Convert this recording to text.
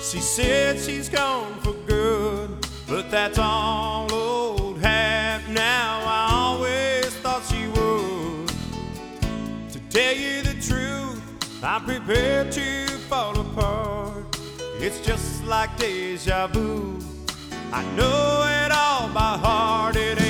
She said she's gone for good, but that's all old hat now. I always thought she would. To tell you the truth, I'm prepared to fall apart. It's just like deja vu. I know it all by heart. It ain't